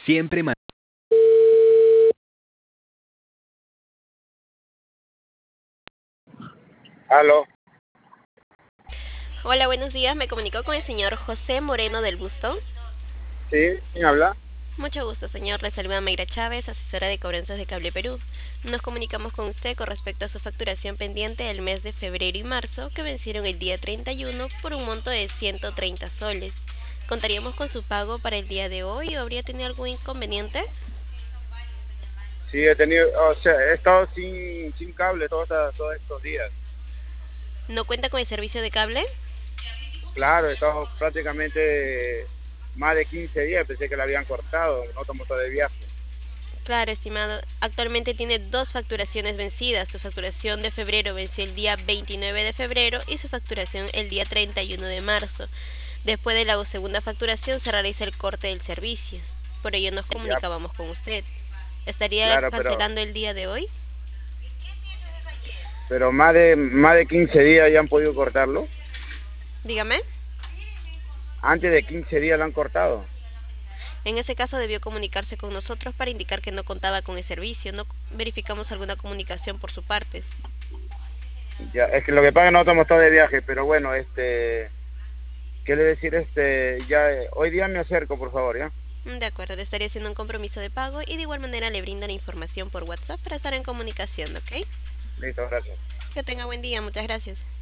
Siempre Aló, Hola, buenos días. Me comunico con el señor José Moreno del Busto. sí, ¿quién habla? Mucho gusto, señor. Le saluda Mayra Chávez, asesora de cobranzas de Cable Perú. Nos comunicamos con usted con respecto a su facturación pendiente del mes de febrero y marzo, que vencieron el día 31 por un monto de 130 soles. ¿Contaríamos con su pago para el día de hoy o habría tenido algún inconveniente? Sí, he tenido, o sea, he estado sin cable todos estos días. ¿No cuenta con el servicio de cable? Claro, he estado prácticamente más de 15 días, pensé que la habían cortado, no tomo todo de viaje. Claro, estimado. Actualmente tiene dos facturaciones vencidas. Su facturación de febrero venció el día 29 de febrero y su facturación el día 31 de marzo. Después de la segunda facturación se realiza el corte del servicio. Por ello nos Ya, comunicábamos con usted. ¿Estaría claro, cancelando el día de hoy? pero más de 15 días ya han podido cortarlo. Dígame. Antes de 15 días lo han cortado. En ese caso debió comunicarse con nosotros para indicar que no contaba con el servicio. No verificamos alguna comunicación por su parte. Ya, es que lo que pasa es que no tomo todo de viaje, pero bueno, ¿qué le decir? Ya, hoy día me acerco, por favor, ¿ya? De acuerdo, le estaría haciendo un compromiso de pago y de igual manera le brinda la información por WhatsApp para estar en comunicación, ¿ok? Listo, gracias. Que tenga buen día, muchas gracias.